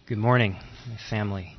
Good morning, my family.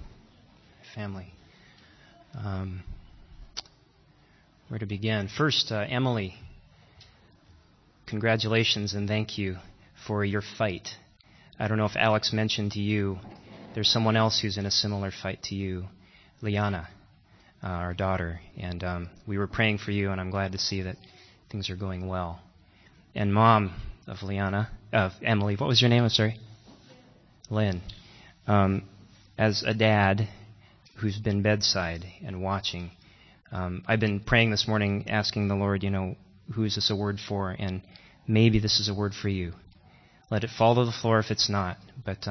Where to begin? First, Emily, congratulations and thank you for your fight. I don't know if Alex mentioned to you, there's someone else who's in a similar fight to you, Liana, our daughter. And we were praying for you, and I'm glad to see that things are going well. And mom of Emily, what was your name? I'm sorry? Lynn. As a dad who's been bedside and watching, I've been praying this morning, asking the Lord, who is this a word for? And maybe this is a word for you. Let it fall to the floor if it's not. But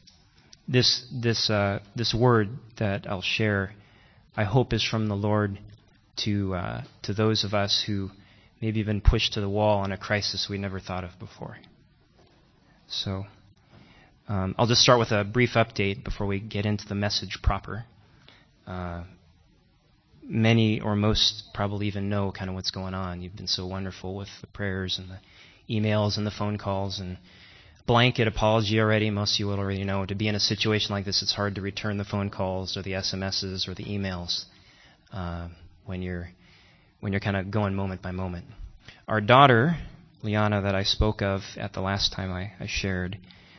this word that I'll share, I hope is from the Lord to those of us who maybe have been pushed to the wall in a crisis we never thought of before. So I'll just start with a brief update before we get into the message proper. Many or most probably even know kind of what's going on. You've been so wonderful with the prayers and the emails and the phone calls and blanket apology already. Most of you will already know. To be in a situation like this, it's hard to return the phone calls or the SMSs or the emails when you're kind of going moment by moment. Our daughter, Liana, that I spoke of at the last time I shared,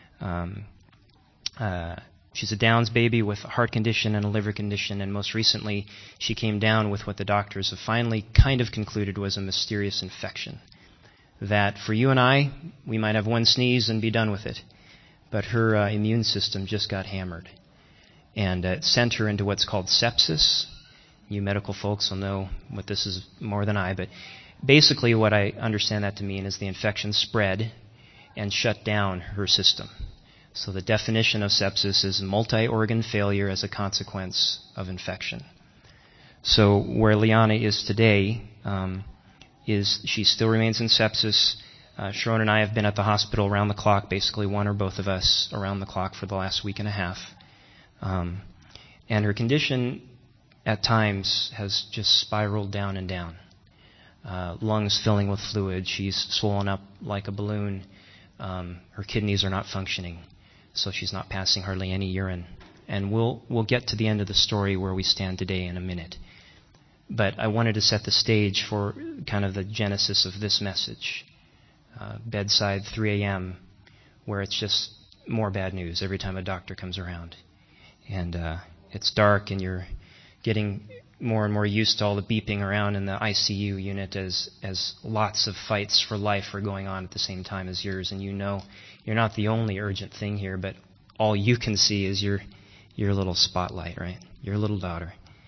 she's a Downs baby with a heart condition and a liver condition, and most recently she came down with what the doctors have finally kind of concluded was a mysterious infection. That for you and I, we might have one sneeze and be done with it, but her immune system just got hammered, and it sent her into what's called sepsis. You medical folks will know what this is more than I, but basically what I understand that to mean is the infection spread and shut down her system. So the definition of sepsis is multi-organ failure as a consequence of infection. So where Liana is today is she still remains in sepsis. Sharon and I have been at the hospital around the clock, basically one or both of us around the clock for the last week and a half. And her condition at times has just spiraled down and down. Lungs filling with fluid. She's swollen up like a balloon. Her kidneys are not functioning, so she's not passing hardly any urine. And we'll get to the end of the story where we stand today in a minute. But I wanted to set the stage for kind of the genesis of this message. Bedside, 3 a.m., where it's just more bad news every time a doctor comes around. And it's dark, and you're getting more and more used to all the beeping around in the ICU unit as lots of fights for life are going on at the same time as yours. And you're not the only urgent thing here, but all you can see is your little spotlight, right? Your little daughter.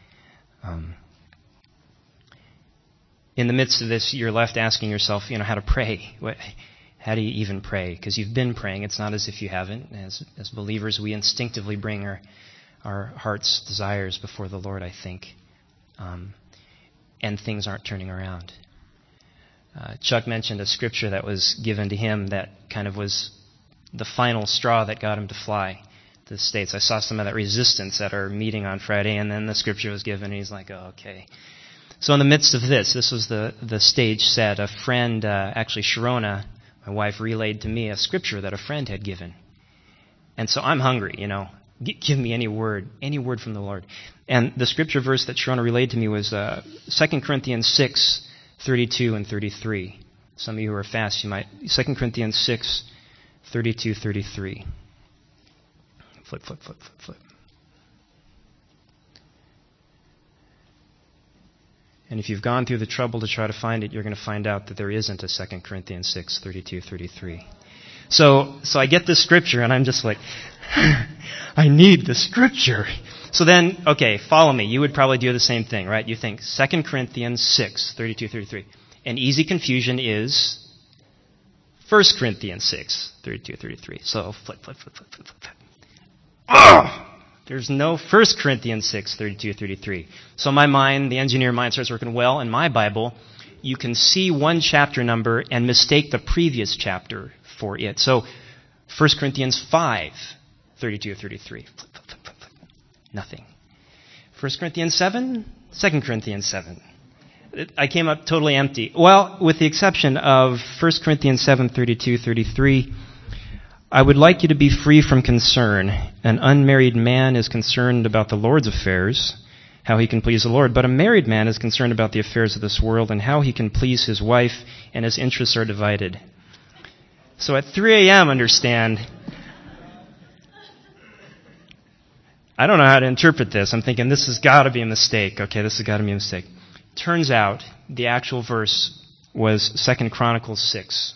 In the midst of this, you're left asking yourself, how to pray. How do you even pray? Because you've been praying. It's not as if you haven't. As believers, we instinctively bring our heart's desires before the Lord, I think. And things aren't turning around. Chuck mentioned a scripture that was given to him that kind of was the final straw that got him to fly to the States. I saw some of that resistance at our meeting on Friday, and then the scripture was given, and he's like, oh, okay. So in the midst of this was the stage set. A friend, actually Sharona, my wife, relayed to me a scripture that a friend had given. And so I'm hungry, Give me any word from the Lord. And the scripture verse that Sharona relayed to me was 2 Corinthians 6, 32 and 33. Some of you who are fast, you might. 2 Corinthians 6, 32, 33. Flip. And if you've gone through the trouble to try to find it, you're going to find out that there isn't a 2 Corinthians 6, 32, 33. So I get this scripture, and I'm just like, I need the scripture. So then, okay, follow me. You would probably do the same thing, right? You think 2 Corinthians 6, 32, 33. An easy confusion is 1 Corinthians 6, 32, 33. So flip. Oh! There's no 1 Corinthians 6, 32, 33. So my mind, the engineer mind, starts working. Well, in my Bible, you can see one chapter number and mistake the previous chapter for it. So 1 Corinthians 5, 32, 33. Flip. Nothing. 1 Corinthians 7, 2 Corinthians 7. I came up totally empty. Well, with the exception of 1 Corinthians 7, 32, 33, I would like you to be free from concern. An unmarried man is concerned about the Lord's affairs, how he can please the Lord, but a married man is concerned about the affairs of this world and how he can please his wife, and his interests are divided. So at 3 a.m., understand, I don't know how to interpret this. I'm thinking this has got to be a mistake. Okay, this has got to be a mistake. Turns out the actual verse was 2 Chronicles 6.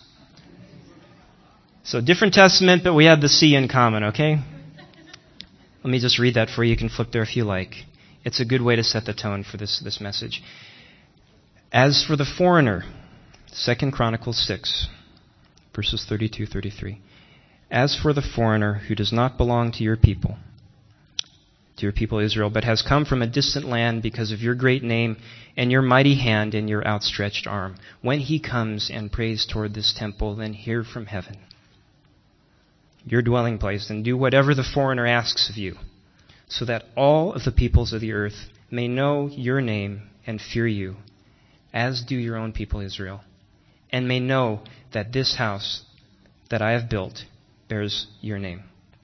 So different testament, but we have the C in common, okay? Let me just read that for you. You can flip there if you like. It's a good way to set the tone for this message. As for the foreigner, 2 Chronicles 6, verses 32-33. As for the foreigner who does not belong to your people Israel, but has come from a distant land because of your great name and your mighty hand and your outstretched arm, when he comes and prays toward this temple, then hear from heaven, your dwelling place, and do whatever the foreigner asks of you, so that all of the peoples of the earth may know your name and fear you, as do your own people Israel, and may know that this house that I have built bears your name.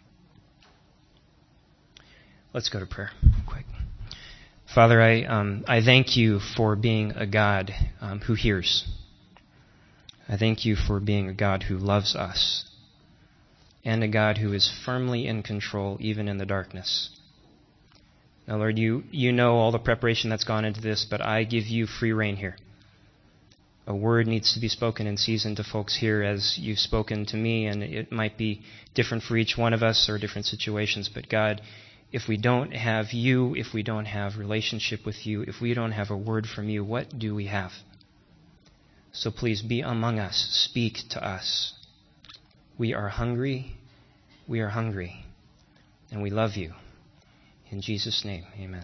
Let's go to prayer quick. Father, I thank you for being a God who hears. I thank you for being a God who loves us, and a God who is firmly in control even in the darkness. Now, Lord, you know all the preparation that's gone into this, but I give you free rein here. A word needs to be spoken in season to folks here as you've spoken to me, and it might be different for each one of us or different situations. But God, if we don't have you, if we don't have relationship with you, if we don't have a word from you, what do we have? So please be among us. Speak to us. We are hungry. We are hungry. And we love you. In Jesus' name, amen.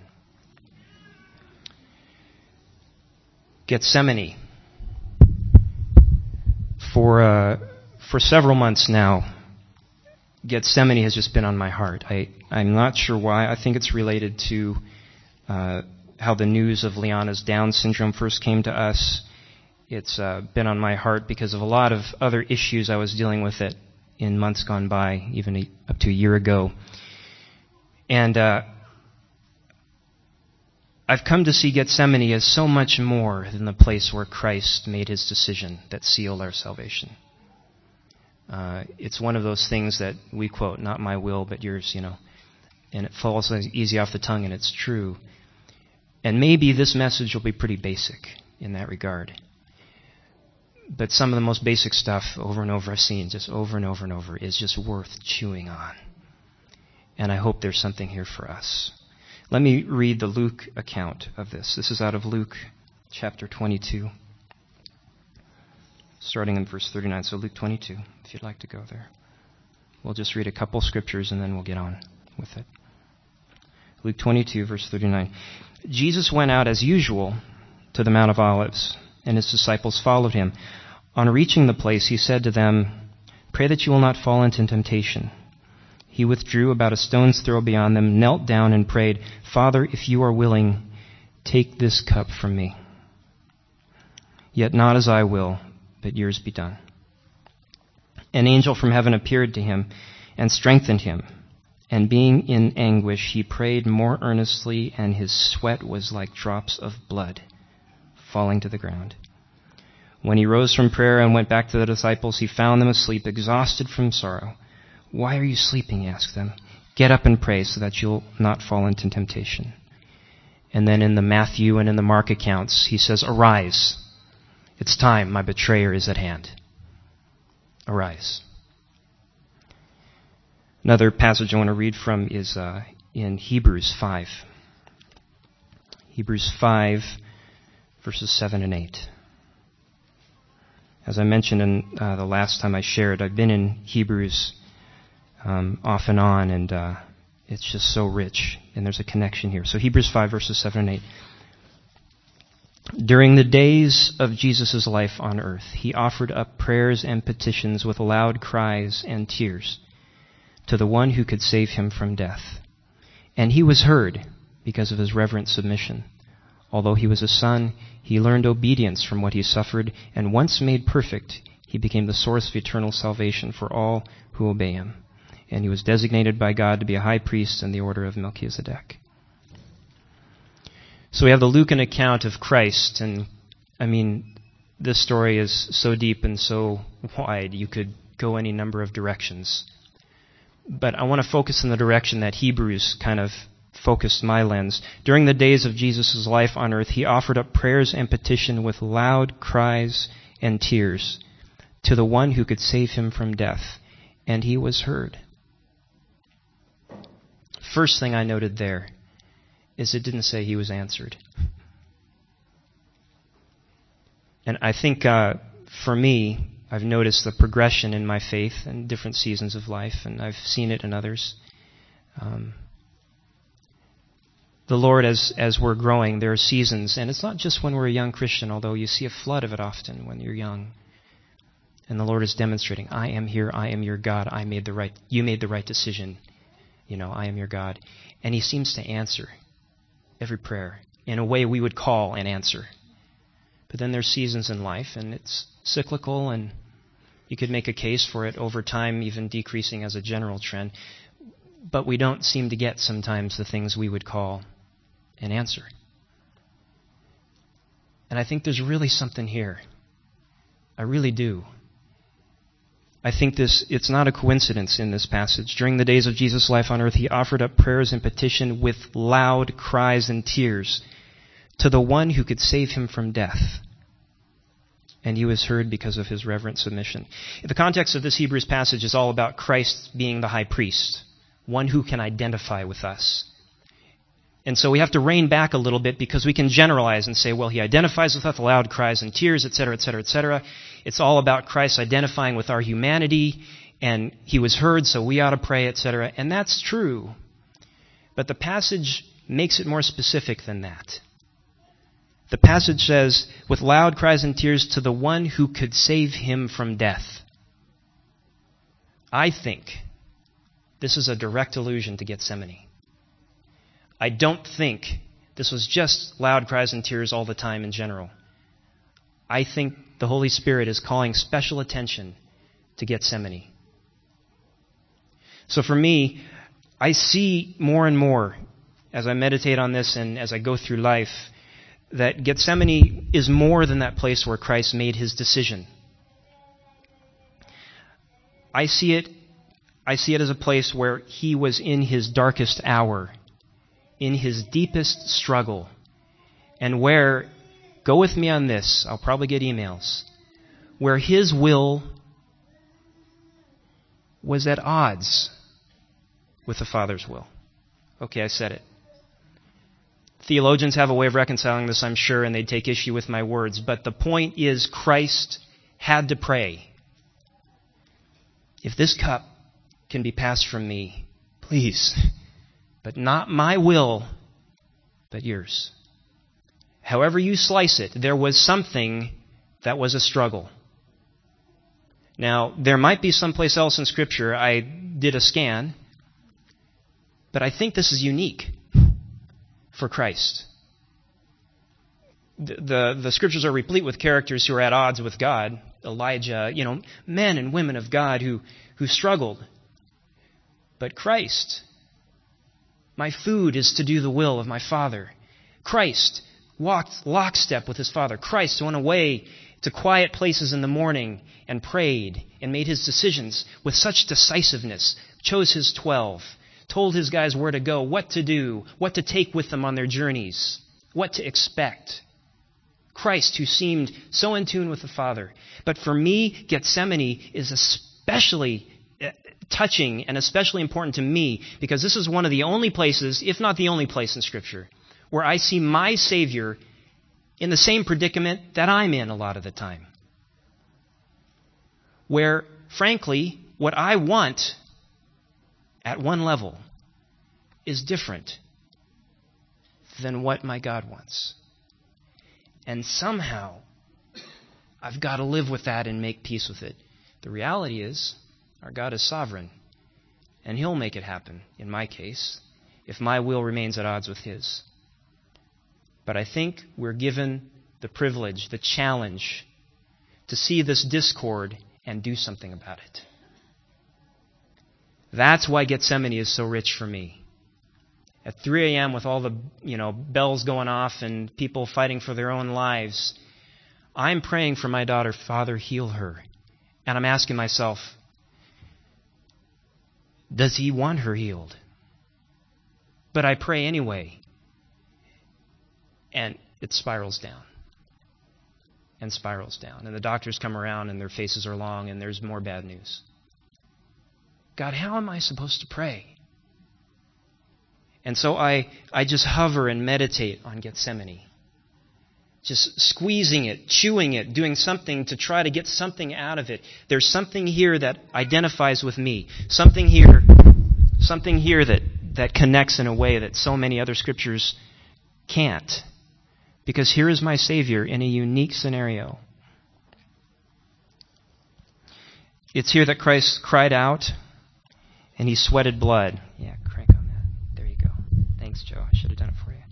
Gethsemane. For several months now, Gethsemane has just been on my heart. I'm not sure why. I think it's related to how the news of Liana's Down syndrome first came to us. It's been on my heart because of a lot of other issues I was dealing with it in months gone by, even up to a year ago. And I've come to see Gethsemane as so much more than the place where Christ made his decision that sealed our salvation. It's one of those things that we quote, not my will, but yours, and it falls easy off the tongue, and it's true. And maybe this message will be pretty basic in that regard. But some of the most basic stuff over and over I've seen, just over and over and over, is just worth chewing on. And I hope there's something here for us. Let me read the Luke account of this. This is out of Luke chapter 22, starting in verse 39. So Luke 22, if you'd like to go there. We'll just read a couple scriptures and then we'll get on with it. Luke 22, verse 39. Jesus went out as usual to the Mount of Olives, and his disciples followed him. On reaching the place, he said to them, "Pray that you will not fall into temptation." He withdrew about a stone's throw beyond them, knelt down and prayed, "Father, if you are willing, take this cup from me. Yet not as I will, but yours be done." An angel from heaven appeared to him and strengthened him. And being in anguish, he prayed more earnestly, and his sweat was like drops of blood falling to the ground. When he rose from prayer and went back to the disciples, he found them asleep, exhausted from sorrow. "Why are you sleeping?" he asked them. "Get up and pray so that you'll not fall into temptation." And then in the Matthew and in the Mark accounts, he says, "Arise. It's time. My betrayer is at hand. Arise." Another passage I want to read from is in Hebrews 5. Hebrews 5, verses 7 and 8. As I mentioned in the last time I shared, I've been in Hebrews off and on, and it's just so rich, and there's a connection here. So Hebrews 5, verses 7 and 8. During the days of Jesus' life on earth, he offered up prayers and petitions with loud cries and tears to the one who could save him from death. And he was heard because of his reverent submission. Although he was a son, he learned obedience from what he suffered, and once made perfect, He became the source of eternal salvation for all who obey him. And he was designated by God to be a high priest in the order of Melchizedek. So we have the Lucan account of Christ, and this story is so deep and so wide, you could go any number of directions. But I want to focus in the direction that Hebrews kind of focused my lens. During the days of Jesus' life on earth, he offered up prayers and petition with loud cries and tears to the one who could save him from death, and he was heard. First thing I noted there is it didn't say he was answered. And I think for me, I've noticed the progression in my faith in different seasons of life, and I've seen it in others. The Lord, as we're growing, there are seasons, and it's not just when we're a young Christian, although you see a flood of it often when you're young. And the Lord is demonstrating, I am here, I am your God, you made the right decision. I am your God. And he seems to answer every prayer in a way we would call an answer. But then there's seasons in life, and it's cyclical, and you could make a case for it over time, even decreasing as a general trend. But we don't seem to get sometimes the things we would call an answer. And I think there's really something here. I really do. I think it's not a coincidence in this passage. During the days of Jesus' life on earth, he offered up prayers and petition with loud cries and tears to the one who could save him from death. And he was heard because of his reverent submission. The context of this Hebrews passage is all about Christ being the high priest, one who can identify with us. And so we have to rein back a little bit because we can generalize and say, well, he identifies with us, loud cries and tears, etc., etc., etc. It's all about Christ identifying with our humanity, and he was heard, so we ought to pray, etc. And that's true. But the passage makes it more specific than that. The passage says, with loud cries and tears to the one who could save him from death. I think this is a direct allusion to Gethsemane. I don't think this was just loud cries and tears all the time in general. I think the Holy Spirit is calling special attention to Gethsemane. So for me, I see more and more as I meditate on this and as I go through life that Gethsemane is more than that place where Christ made his decision. I see it as a place where he was in his darkest hour, in his deepest struggle, and where, go with me on this, I'll probably get emails, where his will was at odds with the Father's will. Okay, I said it. Theologians have a way of reconciling this, I'm sure, and they'd take issue with my words, but the point is Christ had to pray, if this cup can be passed from me, please, but not my will, but yours. However you slice it, there was something that was a struggle. Now, there might be someplace else in Scripture, I did a scan, but I think this is unique for Christ. The Scriptures are replete with characters who are at odds with God. Elijah, men and women of God who struggled. But Christ, my food is to do the will of my Father. Christ walked lockstep with his Father. Christ went away to quiet places in the morning and prayed and made his decisions with such decisiveness, chose his 12, told his guys where to go, what to do, what to take with them on their journeys, what to expect. Christ, who seemed so in tune with the Father. But for me, Gethsemane is especially touching and especially important to me because this is one of the only places, if not the only place in Scripture, where I see my Savior in the same predicament that I'm in a lot of the time. Where, frankly, what I want at one level is different than what my God wants. And somehow, I've got to live with that and make peace with it. The reality is, our God is sovereign, and he'll make it happen, in my case, if my will remains at odds with his. But I think we're given the privilege, the challenge, to see this discord and do something about it. That's why Gethsemane is so rich for me. At 3 a.m. with all the, bells going off and people fighting for their own lives, I'm praying for my daughter, Father, heal her. And I'm asking myself, does he want her healed? But I pray anyway. And it spirals down. And spirals down. And the doctors come around and their faces are long and there's more bad news. God, how am I supposed to pray? And so I just hover and meditate on Gethsemane. Just squeezing it, chewing it, doing something to try to get something out of it. There's something here that identifies with me. Something here that connects in a way that so many other scriptures can't. Because here is my Savior in a unique scenario. It's here that Christ cried out and he sweated blood. Yeah, crank on that. There you go. Thanks, Joe. I should have done it for you.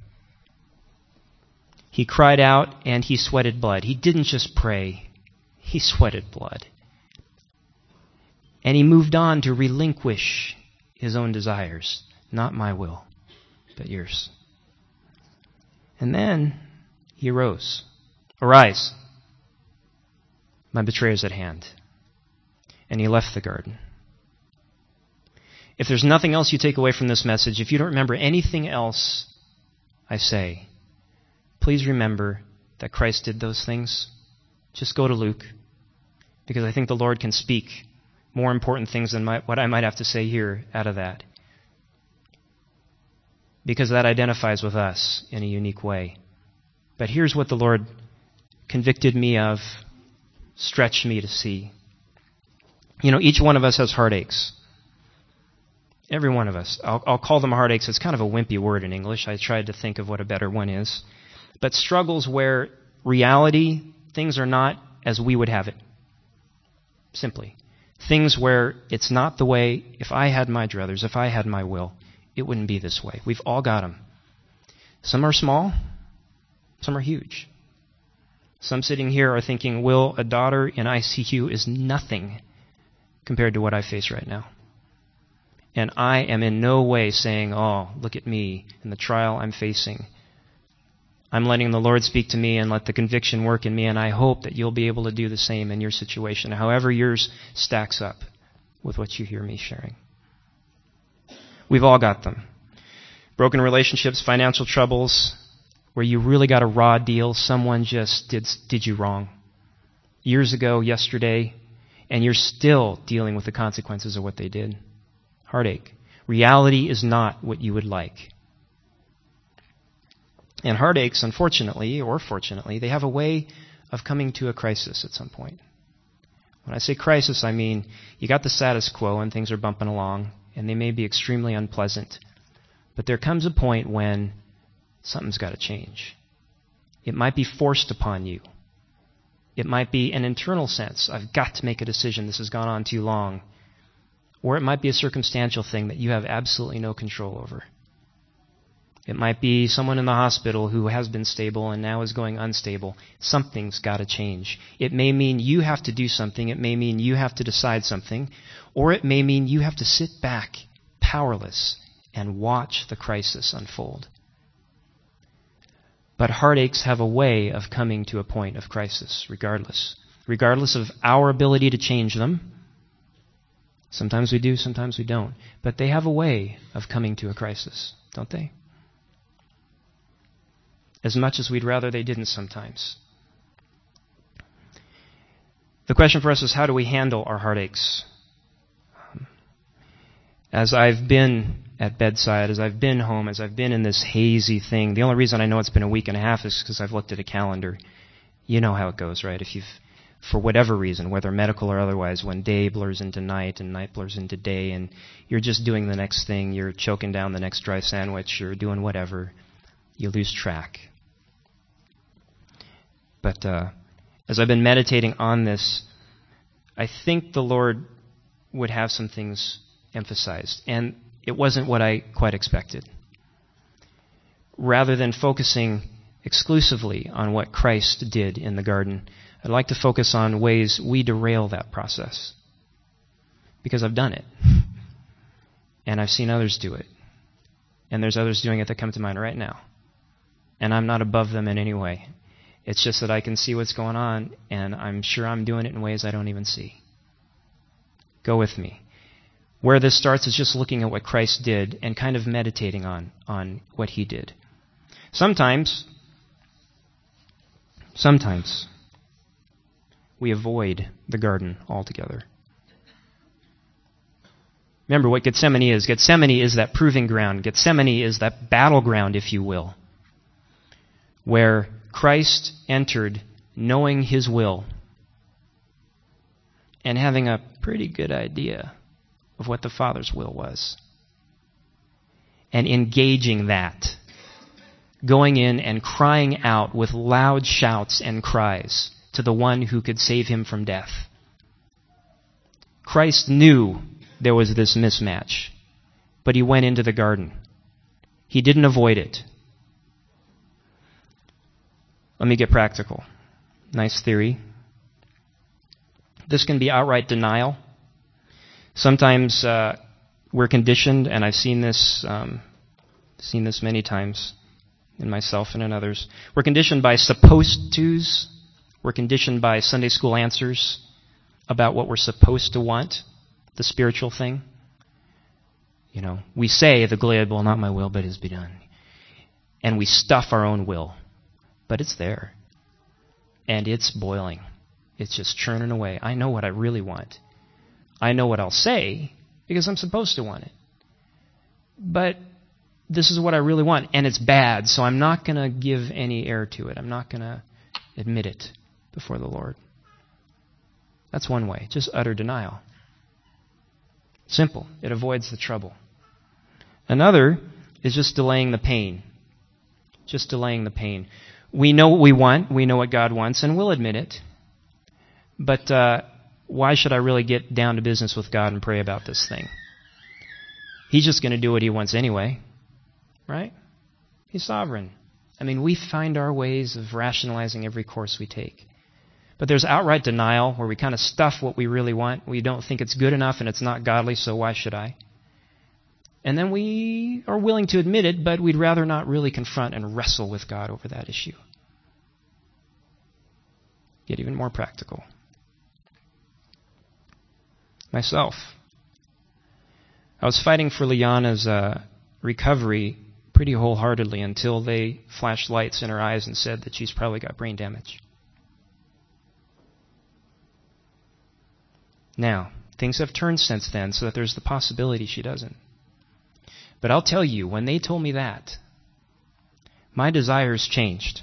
He cried out and he sweated blood. He didn't just pray. He sweated blood. And he moved on to relinquish his own desires. Not my will, but yours. And then he arose. Arise. My betrayer's at hand. And he left the garden. If there's nothing else you take away from this message, if you don't remember anything else I say, please remember that Christ did those things. Just go to Luke, because I think the Lord can speak more important things than what I might have to say here out of that. Because that identifies with us in a unique way. But here's what the Lord convicted me of, stretched me to see. Each one of us has heartaches. Every one of us. I'll call them heartaches. It's kind of a wimpy word in English. I tried to think of what a better one is. But struggles where reality, things are not as we would have it. Simply. Things where it's not the way, if I had my druthers, if I had my will, it wouldn't be this way. We've all got them. Some are small. Some are huge. Some sitting here are thinking, Will, a daughter in ICU is nothing compared to what I face right now. And I am in no way saying, oh, look at me and the trial I'm facing. I'm letting the Lord speak to me and let the conviction work in me, and I hope that you'll be able to do the same in your situation, however yours stacks up with what you hear me sharing. We've all got them. Broken relationships, financial troubles, where you really got a raw deal, someone just did you wrong. Years ago, yesterday, and you're still dealing with the consequences of what they did. Heartache. Reality is not what you would like. And heartaches, unfortunately, or fortunately, they have a way of coming to a crisis at some point. When I say crisis, I mean you got the status quo and things are bumping along, and they may be extremely unpleasant. But there comes a point when something's got to change. It might be forced upon you. It might be an internal sense. I've got to make a decision. This has gone on too long. Or it might be a circumstantial thing that you have absolutely no control over. It might be someone in the hospital who has been stable and now is going unstable. Something's got to change. It may mean you have to do something. It may mean you have to decide something. Or it may mean you have to sit back, powerless, and watch the crisis unfold. But heartaches have a way of coming to a point of crisis, regardless. Regardless of our ability to change them. Sometimes we do, sometimes we don't. But they have a way of coming to a crisis, don't they? As much as we'd rather they didn't sometimes. The question for us is, how do we handle our heartaches? As I've been at bedside, as I've been home, as I've been in this hazy thing, the only reason I know it's been a week and a half is because I've looked at a calendar. You know how it goes, right? If you've, for whatever reason, whether medical or otherwise, when day blurs into night and night blurs into day, and you're just doing the next thing, you're choking down the next dry sandwich, you're doing whatever, you lose track. But as I've been meditating on this, I think the Lord would have some things emphasized. And it wasn't what I quite expected. Rather than focusing exclusively on what Christ did in the garden, I'd like to focus on ways we derail that process. Because I've done it. And I've seen others do it. And there's others doing it that come to mind right now. And I'm not above them in any way. It's just that I can see what's going on, and I'm sure I'm doing it in ways I don't even see. Go with me. Where this starts is just looking at what Christ did and kind of meditating on what he did. Sometimes we avoid the garden altogether. Remember what Gethsemane is. Gethsemane is that proving ground. Gethsemane is that battleground, if you will, where Christ entered knowing his will and having a pretty good idea of what the Father's will was. And engaging that. Going in and crying out with loud shouts and cries to the one who could save him from death. Christ knew there was this mismatch, but he went into the garden. He didn't avoid it. Let me get practical. Nice theory. This can be outright denial. Sometimes we're conditioned, and I've seen this many times in myself and in others. We're conditioned by supposed tos. We're conditioned by Sunday school answers about what we're supposed to want, the spiritual thing. You know, we say the glad, well, not my will, but his be done. And we stuff our own will. But it's there. And it's boiling. It's just churning away. I know what I really want. I know what I'll say because I'm supposed to want it. But this is what I really want, and it's bad, so I'm not going to give any air to it. I'm not going to admit it before the Lord. That's one way, just utter denial. Simple. It avoids the trouble. Another is just delaying the pain. Just delaying the pain. We know what we want. We know what God wants, and we'll admit it. But why should I really get down to business with God and pray about this thing? He's just going to do what he wants anyway. Right? He's sovereign. I mean, we find our ways of rationalizing every course we take. But there's outright denial where we kind of stuff what we really want. We don't think it's good enough and it's not godly, so why should I? And then we are willing to admit it, but we'd rather not really confront and wrestle with God over that issue. Get even more practical. Myself. I was fighting for Liana's recovery pretty wholeheartedly until they flashed lights in her eyes and said that she's probably got brain damage. Now, things have turned since then so that there's the possibility she doesn't. But I'll tell you, when they told me that, my desires changed.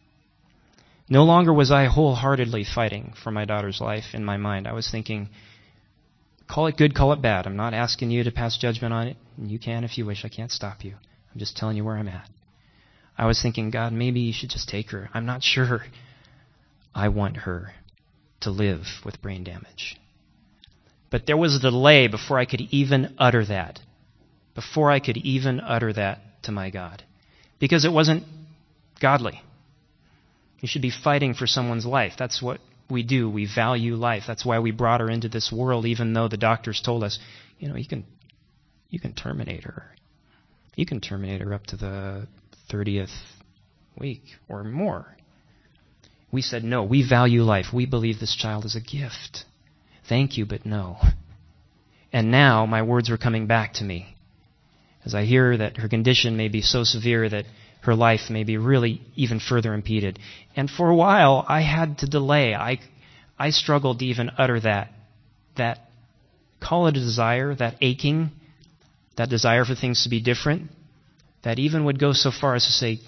No longer was I wholeheartedly fighting for my daughter's life in my mind. I was thinking, call it good, call it bad. I'm not asking you to pass judgment on it. You can if you wish. I can't stop you. I'm just telling you where I'm at. I was thinking, God, maybe you should just take her. I'm not sure I want her to live with brain damage. But there was a delay before I could even utter that. Before I could even utter that to my God. Because it wasn't godly. You should be fighting for someone's life. That's what we do. We value life. That's why we brought her into this world, even though the doctors told us, you know, you can terminate her. You can terminate her up to the 30th week or more. We said, no, we value life. We believe this child is a gift. Thank you, but no. And now my words were coming back to me as I hear that her condition may be so severe that her life may be really even further impeded. And for a while, I had to delay. I struggled to even utter that call it a desire, that aching, that desire for things to be different, that even would go so far as to say,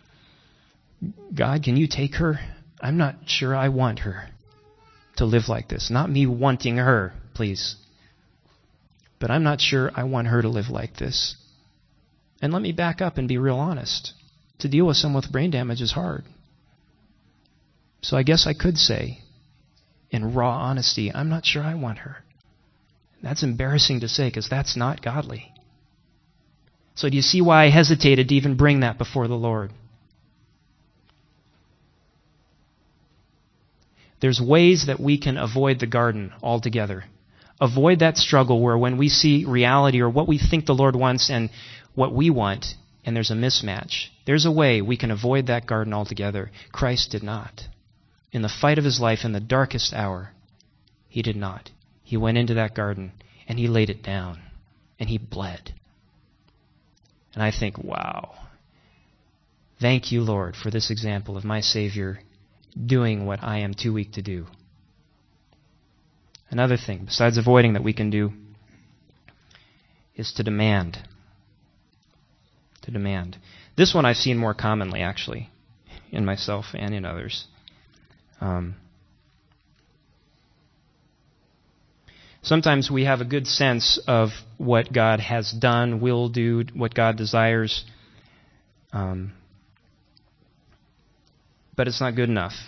God, can you take her? I'm not sure I want her to live like this. Not me wanting her, please. But I'm not sure I want her to live like this. And let me back up and be real honest. To deal with someone with brain damage is hard. So I guess I could say, in raw honesty, I'm not sure I want her. That's embarrassing to say because that's not godly. So do you see why I hesitated to even bring that before the Lord? There's ways that we can avoid the garden altogether. Avoid that struggle where when we see reality or what we think the Lord wants and what we want, and there's a mismatch. There's a way we can avoid that garden altogether. Christ did not. In the fight of his life, in the darkest hour, he did not. He went into that garden and he laid it down and he bled. And I think, wow. Thank you, Lord, for this example of my Savior doing what I am too weak to do. Another thing, besides avoiding, that we can do is to demand. To demand. This one I've seen more commonly, actually, in myself and in others. Sometimes we have a good sense of what God has done, will do, what God desires, but it's not good enough.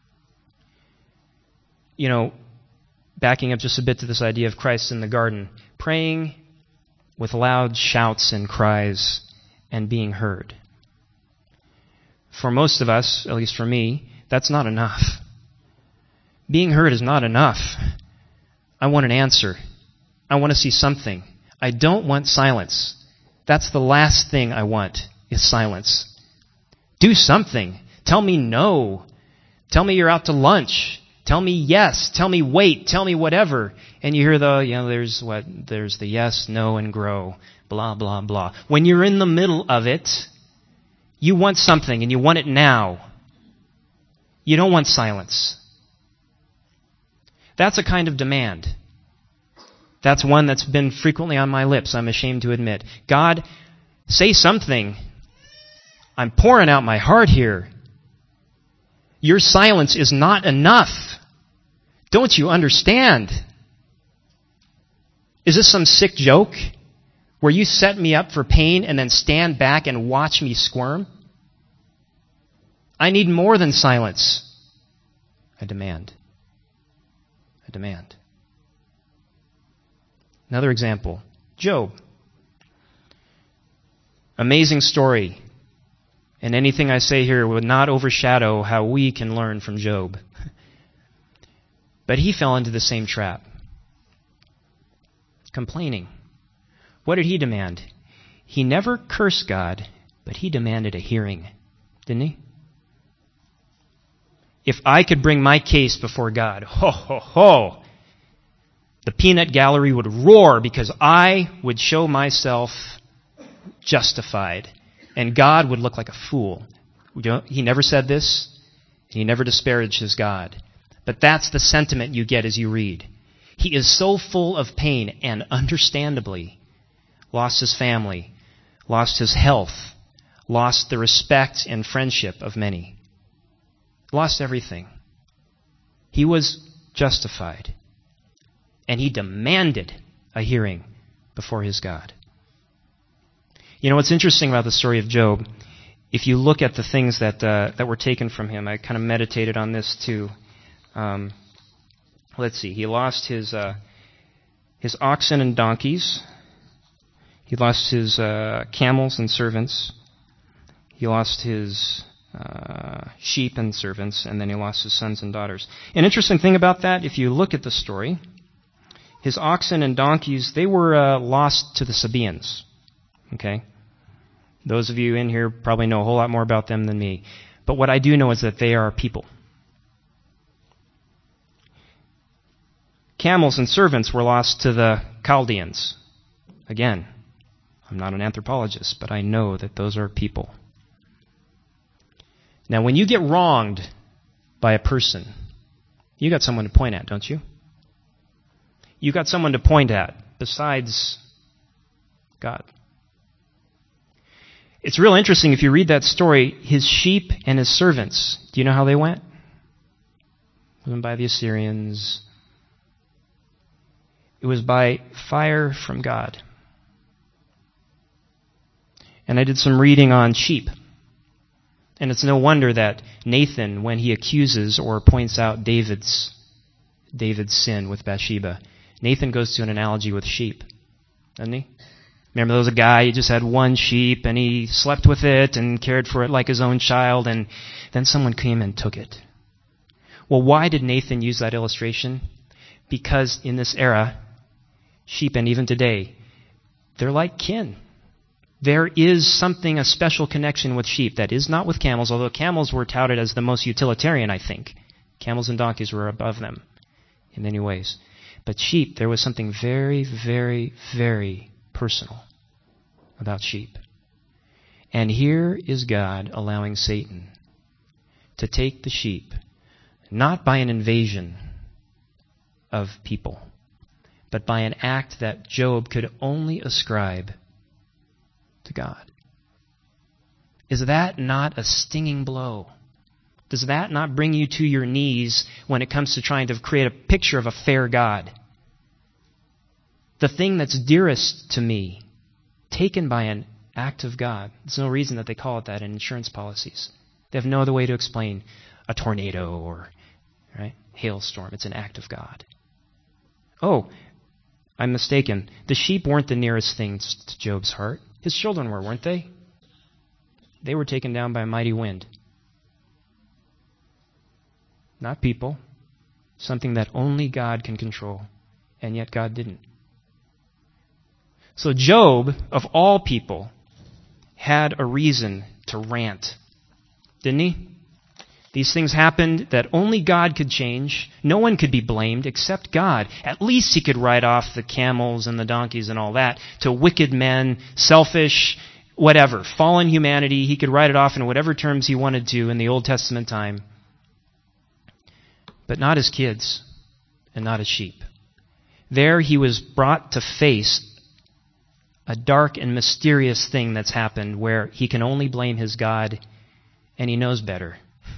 You know, backing up just a bit to this idea of Christ in the garden, praying with loud shouts and cries and being heard. For most of us, at least for me, that's not enough. Being heard is not enough. I want an answer. I want to see something. I don't want silence. That's the last thing I want, is silence. Do something. Tell me no. Tell me you're out to lunch. Tell me yes. Tell me wait. Tell me whatever. And you hear there's the yes, no, and grow. Blah, blah, blah. When you're in the middle of it, you want something and you want it now. You don't want silence. That's a kind of demand. That's one that's been frequently on my lips, I'm ashamed to admit. God, say something. I'm pouring out my heart here. Your silence is not enough. Don't you understand? Is this some sick joke where you set me up for pain and then stand back and watch me squirm? I need more than silence. I demand. I demand. Another example, Job. Amazing story. And anything I say here would not overshadow how we can learn from Job. But he fell into the same trap. Complaining. What did he demand? He never cursed God, but he demanded a hearing. Didn't he? If I could bring my case before God, ho, ho, ho, the peanut gallery would roar because I would show myself justified. And God would look like a fool. He never said this. He never disparaged his God. But that's the sentiment you get as you read. He is so full of pain and understandably lost his family, lost his health, lost the respect and friendship of many. Lost everything. He was justified. And he demanded a hearing before his God. You know what's interesting about the story of Job, if you look at the things that were taken from him, I kind of meditated on this too. Let's see, he lost his oxen and donkeys. He lost his camels and servants. He lost his sheep and servants, and then he lost his sons and daughters. An interesting thing about that, if you look at the story, his oxen and donkeys, they were lost to the Sabaeans. Okay? Those of you in here probably know a whole lot more about them than me. But what I do know is that they are people. Camels and servants were lost to the Chaldeans. Again, I'm not an anthropologist, but I know that those are people. Now, when you get wronged by a person, you got someone to point at, don't you? You got someone to point at besides God. It's real interesting if you read that story, his sheep and his servants, do you know how they went? It wasn't by the Assyrians. It was by fire from God. And I did some reading on sheep. And it's no wonder that Nathan, when he accuses or points out David's sin with Bathsheba, Nathan goes to an analogy with sheep, doesn't he? Remember, there was a guy, he just had one sheep, and he slept with it and cared for it like his own child, and then someone came and took it. Well, why did Nathan use that illustration? Because in this era, sheep, and even today, they're like kin. There is something, a special connection with sheep that is not with camels, although camels were touted as the most utilitarian, I think. Camels and donkeys were above them in many ways. But sheep, there was something very, very, very personal about sheep. And here is God allowing Satan to take the sheep, not by an invasion of people, but by an act that Job could only ascribe to God. Is that not a stinging blow? Does that not bring you to your knees when it comes to trying to create a picture of a fair God? The thing that's dearest to me, taken by an act of God. There's no reason that they call it that in insurance policies. They have no other way to explain a tornado or hailstorm. It's an act of God. Oh, I'm mistaken. The sheep weren't the nearest things to Job's heart. His children were, weren't they? They were taken down by a mighty wind. Not people. Something that only God can control. And yet God didn't. So Job, of all people, had a reason to rant. Didn't he? These things happened that only God could change. No one could be blamed except God. At least he could write off the camels and the donkeys and all that to wicked men, selfish, whatever, fallen humanity. He could write it off in whatever terms he wanted to in the Old Testament time. But not his kids and not his sheep. There he was brought to face a dark and mysterious thing that's happened where he can only blame his God, and he knows better.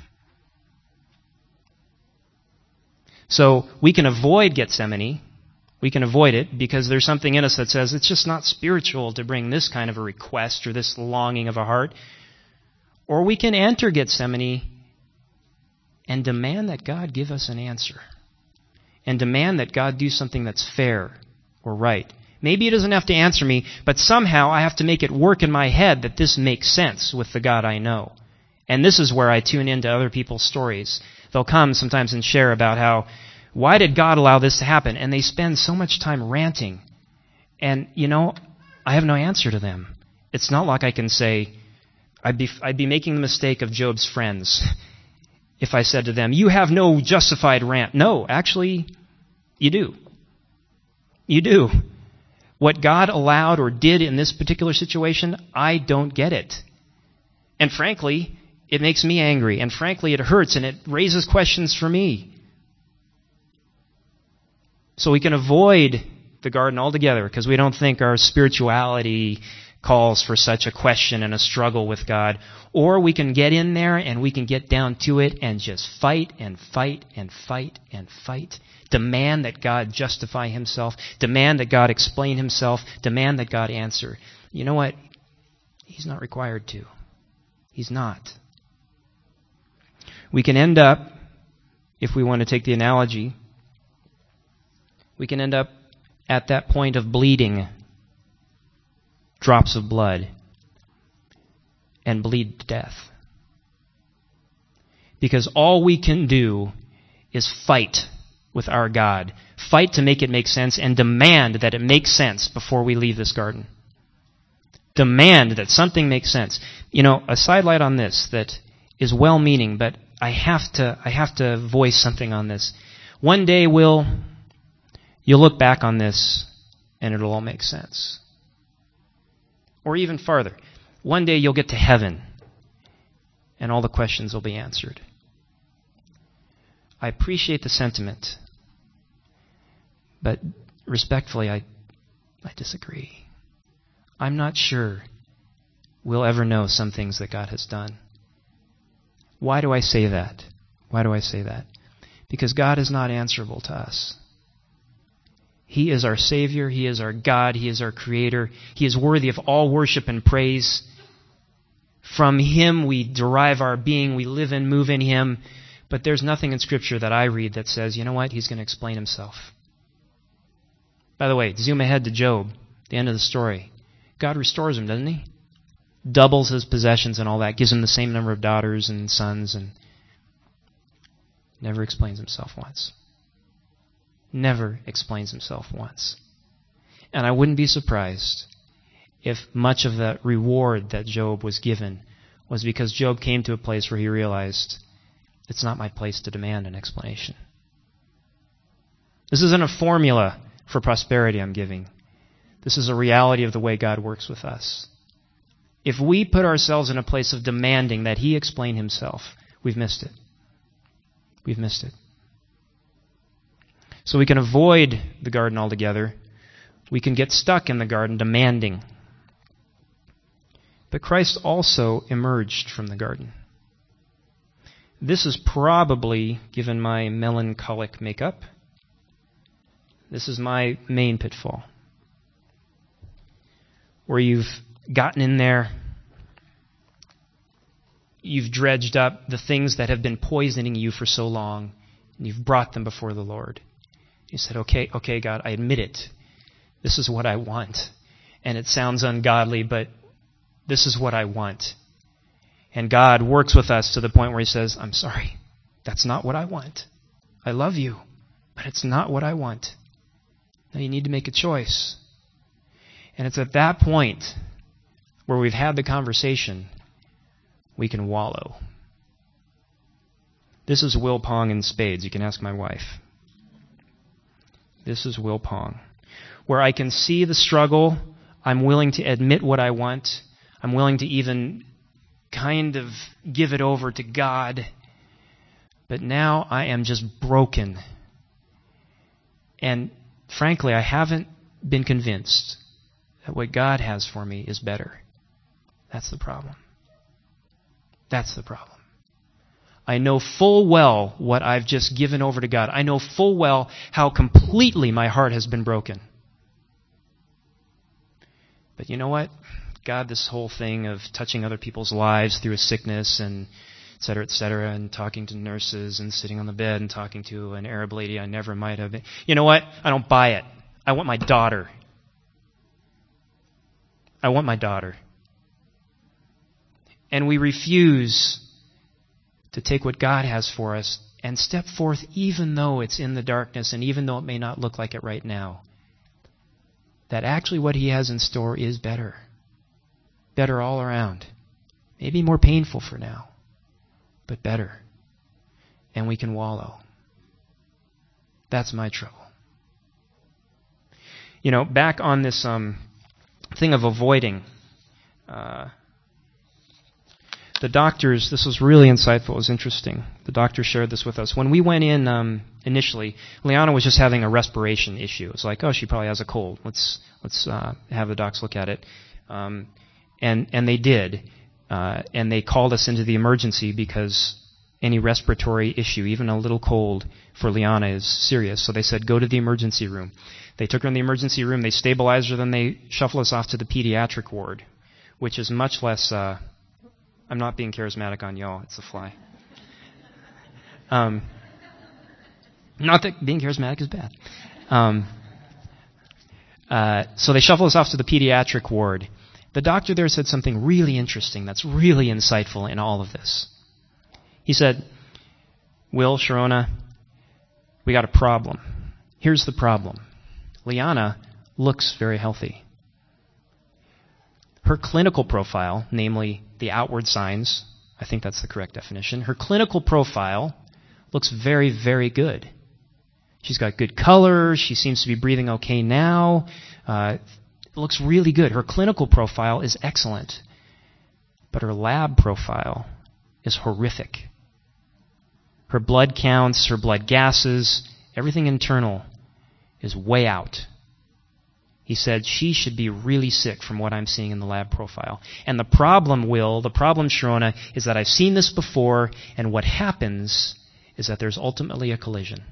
So we can avoid Gethsemane. We can avoid it because there's something in us that says it's just not spiritual to bring this kind of a request or this longing of a heart. Or we can enter Gethsemane and demand that God give us an answer. And demand that God do something that's fair or right. Maybe he doesn't have to answer me, but somehow I have to make it work in my head that this makes sense with the God I know. And this is where I tune into other people's stories. They'll come sometimes and share about how, why did God allow this to happen? And they spend so much time ranting. And, I have no answer to them. It's not like I can say, I'd be making the mistake of Job's friends if I said to them, you have no justified rant. No, actually, you do. You do. What God allowed or did in this particular situation, I don't get it. And frankly, it makes me angry. And frankly, it hurts and it raises questions for me. So we can avoid the garden altogether because we don't think our spirituality calls for such a question and a struggle with God. Or we can get in there and we can get down to it and just fight and fight and fight and fight. Demand that God justify himself. Demand that God explain himself. Demand that God answer. You know what? He's not required to. He's not. We can end up, if we want to take the analogy, we can end up at that point of bleeding drops of blood and bleed to death. Because all we can do is fight with our God. Fight to make it make sense and demand that it makes sense before we leave this garden. Demand that something makes sense. A sidelight on this that is well-meaning, but I have to voice something on this. One day you'll look back on this and it'll all make sense. Or even farther, one day you'll get to heaven and all the questions will be answered. I appreciate the sentiment, but respectfully, I disagree. I'm not sure we'll ever know some things that God has done. Why do I say that? Why do I say that? Because God is not answerable to us. He is our Savior. He is our God. He is our Creator. He is worthy of all worship and praise. From Him we derive our being. We live and move in Him. But there's nothing in Scripture that I read that says, you know what, He's going to explain Himself. By the way, zoom ahead to Job, the end of the story. God restores him, doesn't He? Doubles his possessions and all that. Gives him the same number of daughters and sons. And Never explains himself once. Never explains himself once. And I wouldn't be surprised if much of the reward that Job was given was because Job came to a place where he realized, it's not my place to demand an explanation. This isn't a formula for prosperity I'm giving. This is a reality of the way God works with us. If we put ourselves in a place of demanding that He explain Himself, we've missed it. We've missed it. So we can avoid the garden altogether. We can get stuck in the garden demanding. But Christ also emerged from the garden. This is probably, given my melancholic makeup, this is my main pitfall. Where you've gotten in there, you've dredged up the things that have been poisoning you for so long, and you've brought them before the Lord. You said, okay, God, I admit it. This is what I want. And it sounds ungodly, but this is what I want. And God works with us to the point where He says, I'm sorry, that's not what I want. I love you, but it's not what I want. Now you need to make a choice. And it's at that point where we've had the conversation, we can wallow. This is Will Pong in spades. You can ask my wife. This is Will Pong. Where I can see the struggle, I'm willing to admit what I want. I'm willing to even kind of give it over to God. But now I am just broken. And frankly, I haven't been convinced that what God has for me is better. That's the problem. That's the problem. I know full well what I've just given over to God. I know full well how completely my heart has been broken. But you know what? God, this whole thing of touching other people's lives through a sickness and et cetera, and talking to nurses and sitting on the bed and talking to an Arab lady I never might have been. You know what? I don't buy it. I want my daughter. I want my daughter. And we refuse to take what God has for us and step forth even though it's in the darkness and even though it may not look like it right now. That actually what He has in store is better. Better all around. Maybe more painful for now, but better. And we can wallow. That's my trouble. You know, back on this thing of avoiding, the doctors, this was really insightful, it was interesting. The doctor shared this with us. When we went in initially, Liana was just having a respiration issue. It was like, oh, she probably has a cold. Let's have the docs look at it. And they did. And they called us into the emergency because any respiratory issue, even a little cold for Liana, is serious. So they said, go to the emergency room. They took her in the emergency room, they stabilized her, then they shuffled us off to the pediatric ward, which is much less... I'm not being charismatic on y'all. It's a fly. Not that being charismatic is bad. So they shuffled us off to the pediatric ward. The doctor there said something really interesting that's really insightful in all of this. He said, Will, Sharona, we got a problem. Here's the problem. Liana looks very healthy. Her clinical profile, namely the outward signs, I think that's the correct definition, her clinical profile looks very, very good. She's got good color. She seems to be breathing okay now. It looks really good. Her clinical profile is excellent. But her lab profile is horrific. Her blood counts, her blood gases, everything internal is way out. He said she should be really sick from what I'm seeing in the lab profile. And the problem, Sharona, is that I've seen this before, and what happens is that there's ultimately a collision.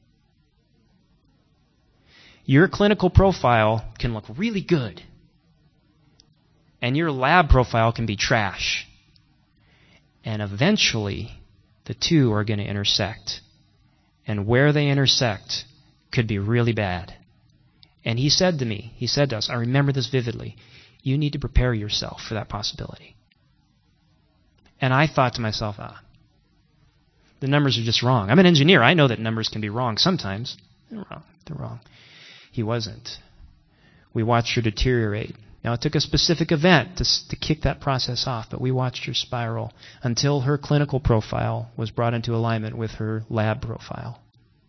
Your clinical profile can look really good, and your lab profile can be trash. And eventually, the two are going to intersect. And where they intersect could be really bad. And he said to us, I remember this vividly, you need to prepare yourself for that possibility. And I thought to myself, The numbers are just wrong. I'm an engineer. I know that numbers can be wrong sometimes. They're wrong. They're wrong. He wasn't. We watched her deteriorate. Now, it took a specific event to kick that process off, but we watched her spiral until her clinical profile was brought into alignment with her lab profile.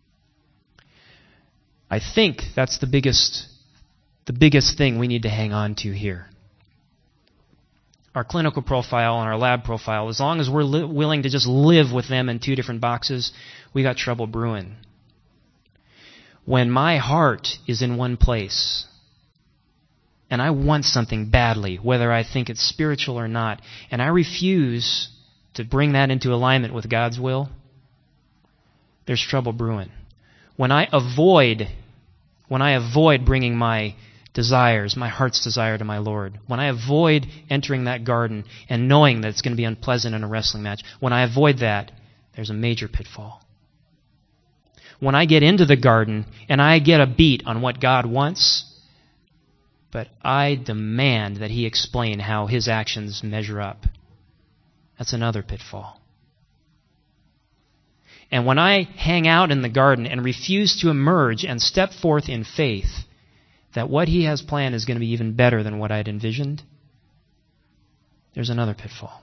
I think that's the biggest thing we need to hang on to here. Our clinical profile and our lab profile, as long as we're willing to just live with them in two different boxes, we got trouble brewing. When my heart is in one place, and I want something badly, whether I think it's spiritual or not, and I refuse to bring that into alignment with God's will, there's trouble brewing. When I avoid bringing my desires, my heart's desire to my Lord, when I avoid entering that garden and knowing that it's going to be unpleasant in a wrestling match, when I avoid that, there's a major pitfall. When I get into the garden and I get a beat on what God wants, but I demand that He explain how His actions measure up, that's another pitfall. And when I hang out in the garden and refuse to emerge and step forth in faith that what He has planned is going to be even better than what I'd envisioned, there's another pitfall.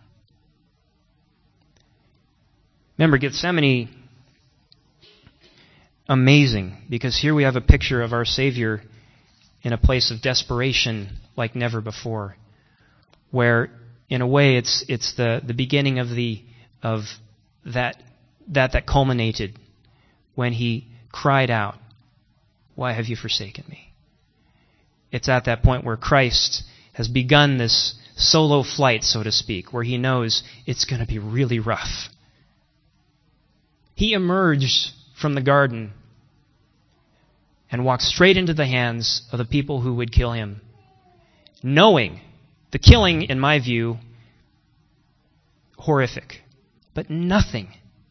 Remember, Gethsemane, amazing, because here we have a picture of our Savior in a place of desperation like never before, where in a way it's the beginning of that culminated when He cried out, "Why have you forsaken me?" It's at that point where Christ has begun this solo flight, so to speak, where He knows it's going to be really rough. He emerged from the garden and walked straight into the hands of the people who would kill Him, knowing the killing, in my view, horrific, but nothing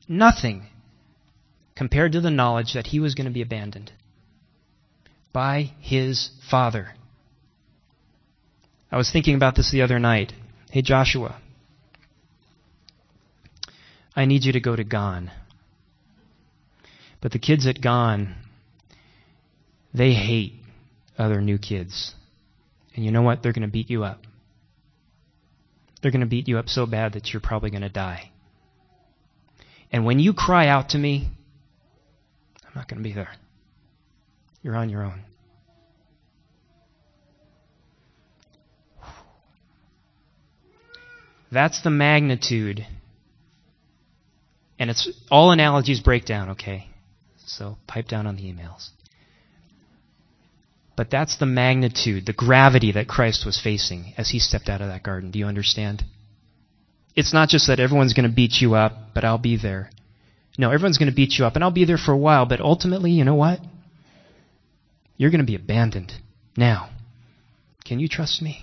compared to the knowledge that He was going to be abandoned by His Father. I was thinking about this the other night. Hey, Joshua, I need you to go to Gone. But the kids at Gone, they hate other new kids. And you know what? They're going to beat you up. They're going to beat you up so bad that you're probably going to die. And when you cry out to me, I'm not going to be there. You're on your own. That's the magnitude. And it's all analogies break down, okay? So pipe down on the emails. But that's the magnitude, the gravity that Christ was facing as He stepped out of that garden. Do you understand? It's not just that everyone's going to beat you up, but I'll be there. No, everyone's going to beat you up, and I'll be there for a while, but ultimately, you know what? You're going to be abandoned. Now, can you trust me?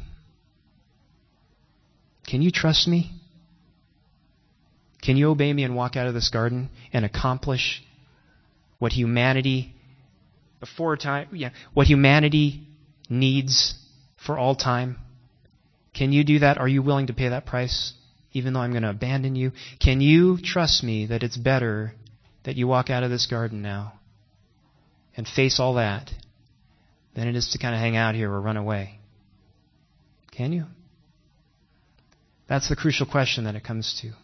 Can you trust me? Can you obey me and walk out of this garden and accomplish what humanity what humanity needs for all time? Can you do that? Are you willing to pay that price, even though I'm going to abandon you? Can you trust me that it's better that you walk out of this garden now and face all that than it is to kind of hang out here or run away? Can you? That's the crucial question that it comes to.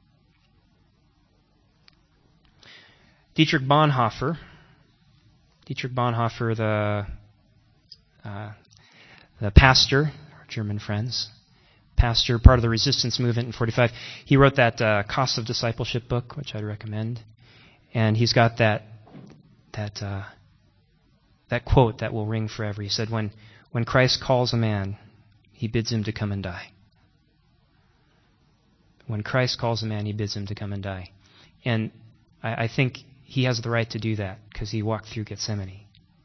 Dietrich Bonhoeffer, the pastor, our German friends, pastor, part of the resistance movement in 45, he wrote that Cost of Discipleship book, which I'd recommend. And he's got that quote that will ring forever. He said, when Christ calls a man, He bids him to come and die. When Christ calls a man, He bids him to come and die. And I think He has the right to do that because He walked through Gethsemane.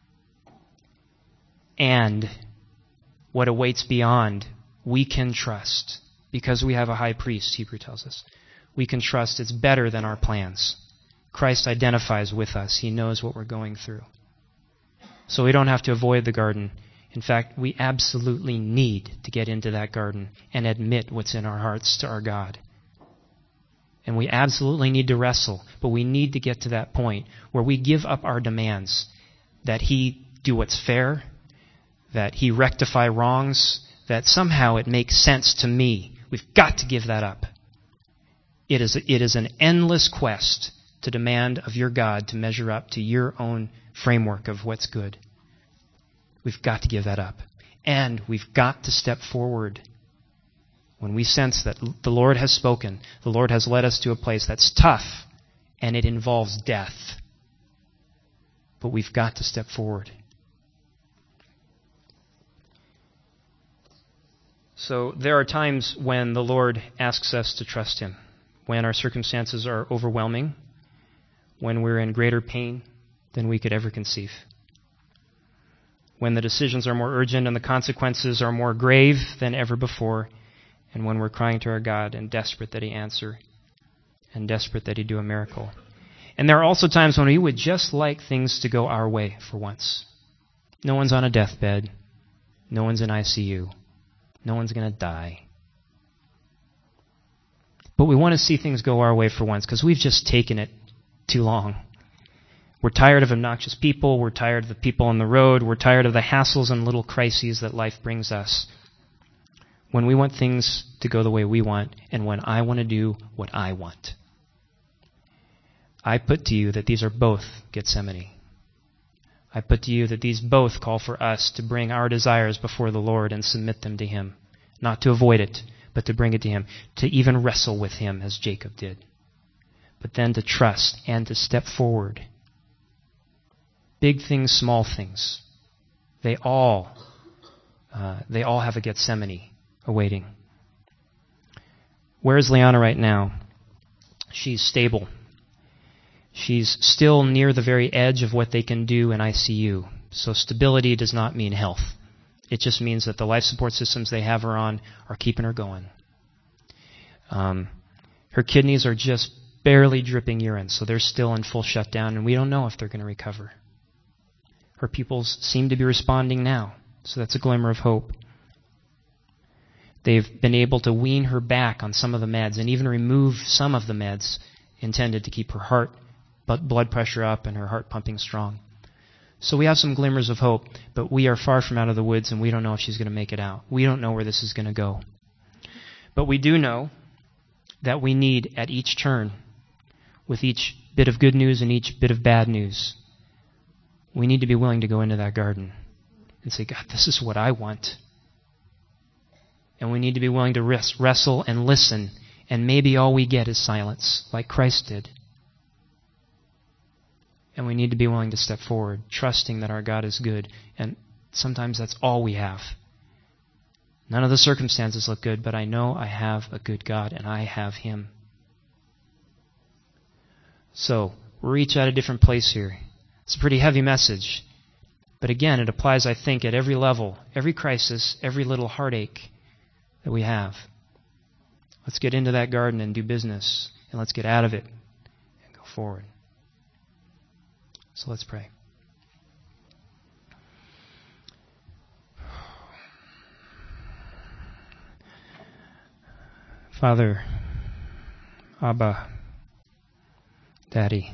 And what awaits beyond, we can trust because we have a high priest, Hebrew tells us. We can trust it's better than our plans. Christ identifies with us. He knows what we're going through. So we don't have to avoid the garden. In fact, we absolutely need to get into that garden and admit what's in our hearts to our God. And we absolutely need to wrestle, but we need to get to that point where we give up our demands that He do what's fair, that He rectify wrongs, that somehow it makes sense to me. We've got to give that up. It is an endless quest to demand of your God to measure up to your own framework of what's good. We've got to give that up. And we've got to step forward when we sense that the Lord has spoken. The Lord has led us to a place that's tough, and it involves death. But we've got to step forward. So there are times when the Lord asks us to trust Him, when our circumstances are overwhelming, when we're in greater pain than we could ever conceive, when the decisions are more urgent and the consequences are more grave than ever before, and when we're crying to our God and desperate that He answer and desperate that He do a miracle. And there are also times when we would just like things to go our way for once. No one's on a deathbed. No one's in ICU. No one's going to die. But we want to see things go our way for once because we've just taken it too long. We're tired of obnoxious people. We're tired of the people on the road. We're tired of the hassles and little crises that life brings us. When we want things to go the way we want, and when I want to do what I want. I put to you that these are both Gethsemane. I put to you that these both call for us to bring our desires before the Lord and submit them to Him. Not to avoid it, but to bring it to Him. To even wrestle with Him as Jacob did. But then to trust and to step forward. Big things, small things. They all have a Gethsemane awaiting. Where is Liana right now? She's stable. She's still near the very edge of what they can do in ICU. So stability does not mean health. It just means that the life support systems they have her on are keeping her going. Her kidneys are just barely dripping urine, so they're still in full shutdown, and we don't know if they're going to recover. Her pupils seem to be responding now, so that's a glimmer of hope. They've been able to wean her back on some of the meds and even remove some of the meds intended to keep her heart, blood pressure up and her heart pumping strong. So we have some glimmers of hope, but we are far from out of the woods and we don't know if she's going to make it out. We don't know where this is going to go. But we do know that we need at each turn, with each bit of good news and each bit of bad news, we need to be willing to go into that garden and say, God, this is what I want. And we need to be willing to wrestle and listen, and maybe all we get is silence, like Christ did. And we need to be willing to step forward, trusting that our God is good, and sometimes that's all we have. None of the circumstances look good, but I know I have a good God, and I have Him. So, we're each at a different place here. It's a pretty heavy message. But again, it applies, I think, at every level, every crisis, every little heartache that we have. Let's get into that garden and do business, and let's get out of it and go forward. So let's pray. Father, Abba, Daddy,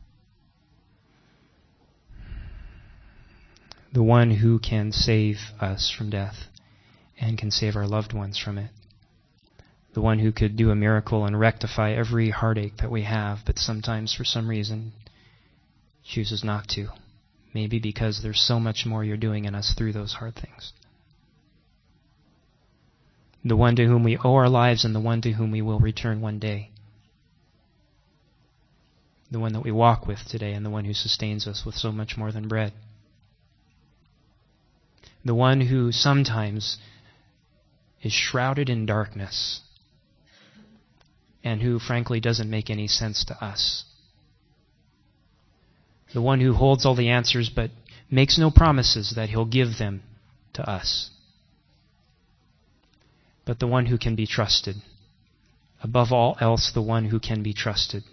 the one who can save us from death and can save our loved ones from it. The one who could do a miracle and rectify every heartache that we have, but sometimes for some reason chooses not to. Maybe because there's so much more you're doing in us through those hard things. The one to whom we owe our lives and the one to whom we will return one day. The one that we walk with today and the one who sustains us with so much more than bread. The one who sometimes is shrouded in darkness and who, frankly, doesn't make any sense to us. The one who holds all the answers but makes no promises that He'll give them to us. But the one who can be trusted. Above all else, the one who can be trusted.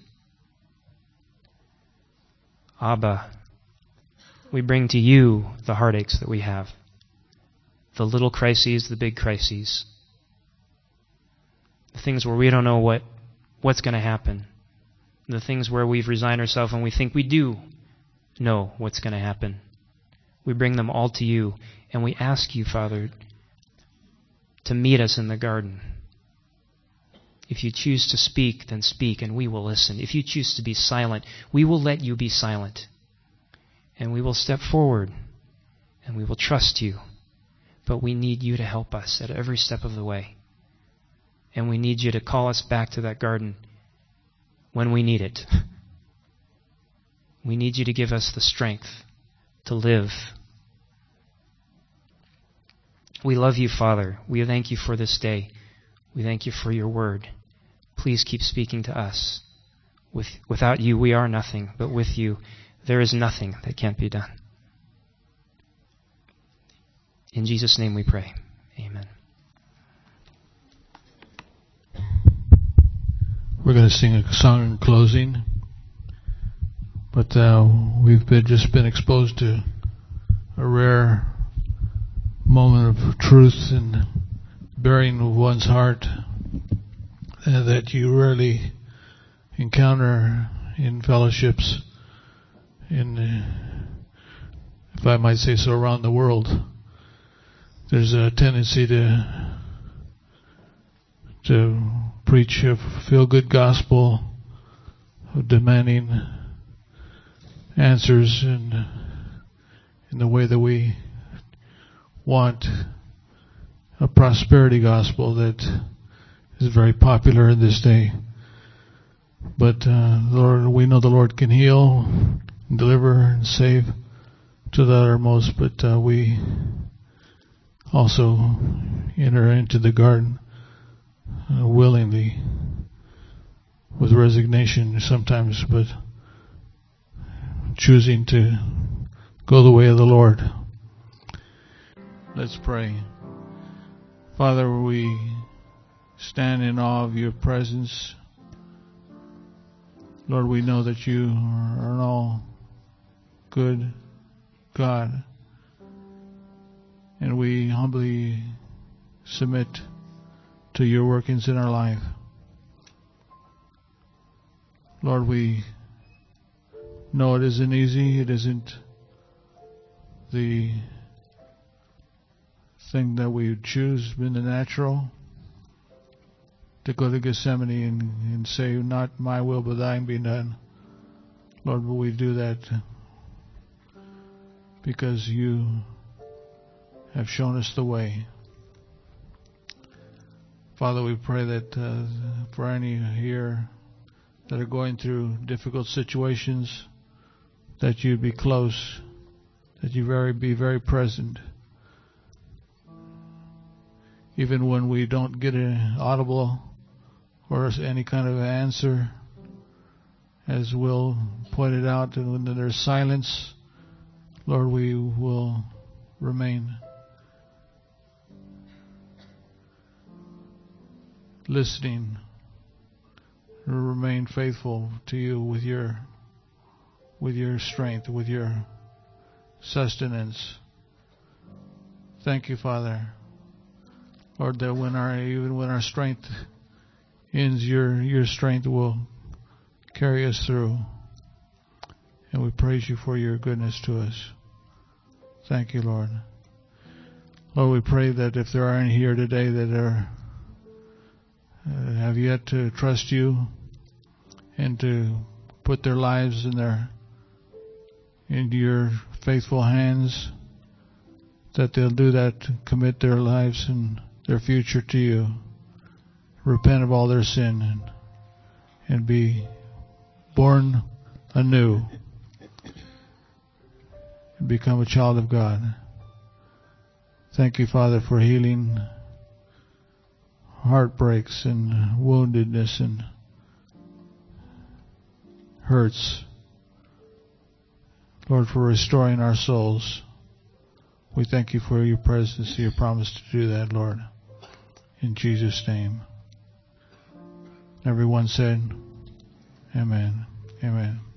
Abba, we bring to You the heartaches that we have. The little crises, the big crises. The things where we don't know what what's going to happen. The things where we've resigned ourselves and we think we do know what's going to happen. We bring them all to you, and we ask you, Father, to meet us in the garden. If you choose to speak, then speak, and we will listen. If you choose to be silent, we will let you be silent. And we will step forward, and we will trust you. But we need you to help us at every step of the way. And we need you to call us back to that garden when we need it. We need you to give us the strength to live. We love you, Father. We thank you for this day. We thank you for your word. Please keep speaking to us. Without you, we are nothing, but with you, there is nothing that can't be done. In Jesus' name we pray. Amen. We're going to sing a song in closing, but we've just been exposed to a rare moment of truth and bearing of one's heart that you rarely encounter in fellowships, if I might say so, around the world. There's a tendency to preach a feel-good gospel of demanding answers in the way that we want, a prosperity gospel that is very popular in this day. But Lord, we know the Lord can heal, and deliver, and save to the uttermost, but we also enter into the garden willingly, with resignation sometimes, but choosing to go the way of the Lord. Let's pray. Father, we stand in awe of your presence. Lord, we know that you are an all good God, and we humbly submit to your workings in our life. Lord, we know it isn't easy. It isn't the thing that we would choose in the natural, to go to Gethsemane and say, not my will but thine be done. Lord, but we do that because you have shown us the way. Father, we pray that for any here that are going through difficult situations, that you'd be close, that you be very present. Even when we don't get an audible or any kind of answer, as Will pointed out, and when there's silence, Lord, we will remain listening, remain faithful to you with your strength, with your sustenance. Thank you, Father, Lord, that even when our strength ends, your strength will carry us through. And we praise you for your goodness to us. Thank you, Lord. Lord, we pray that if there are any here today that have yet to trust you and to put their lives into your faithful hands, that they'll do that, commit their lives and their future to you, repent of all their sin, and be born anew and become a child of God. Thank you, Father, for healing heartbreaks and woundedness and hurts. Lord, for restoring our souls. We thank you for your presence, your promise to do that, Lord. In Jesus' name. Everyone said, Amen. Amen.